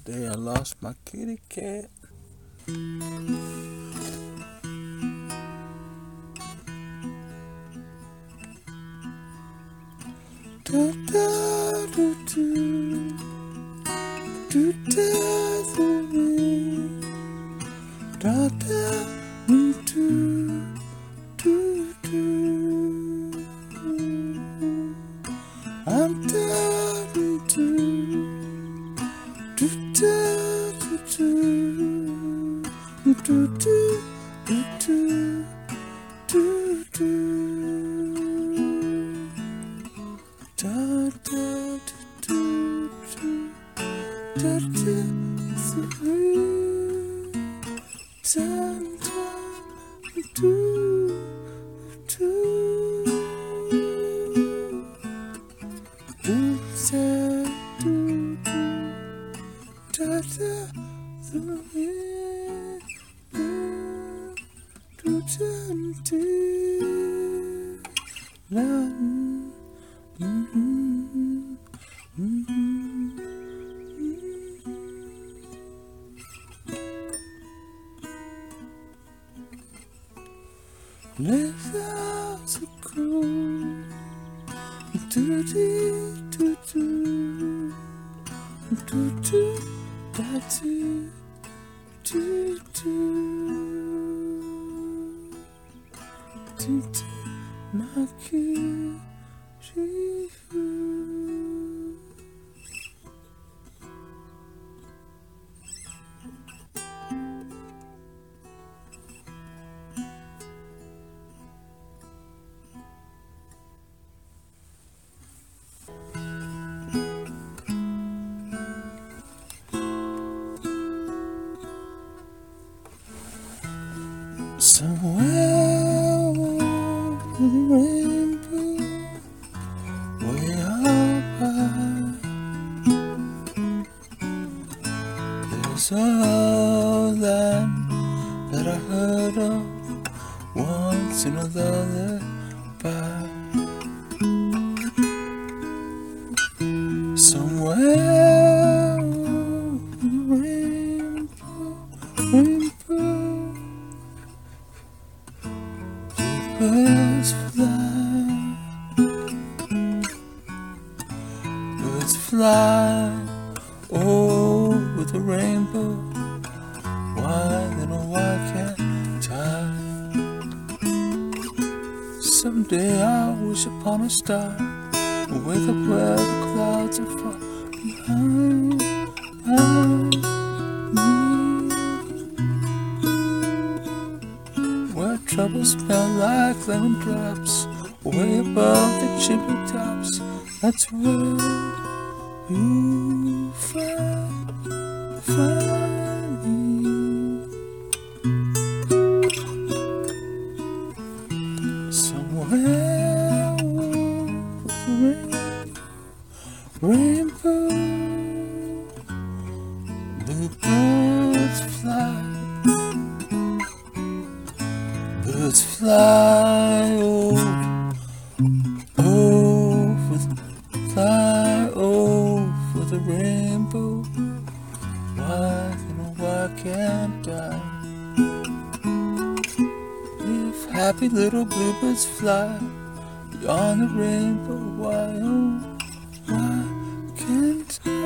day I lost my kitty cat. Da da do do do da do da da do do do. I'm down to do da do do do do do do do. Da da do do da da do do Live out so cool. Do do do do do do da do do do do do my kitty. Somewhere over the rainbow, way up high, there's a land that I heard of once in a lullaby. Somewhere over the rainbow, birds fly over the rainbow. Why then oh why can't I? Someday I'll wish upon a star and wake up where the clouds are far behind me. Where troubles smell like lemon drops, way above the chimney tops. That's where you find me. Somewhere over the rainbow, the birds fly. Birds fly over the rainbow. Why, why can't I? If happy little bluebirds fly beyond the rainbow, why, oh, why can't I?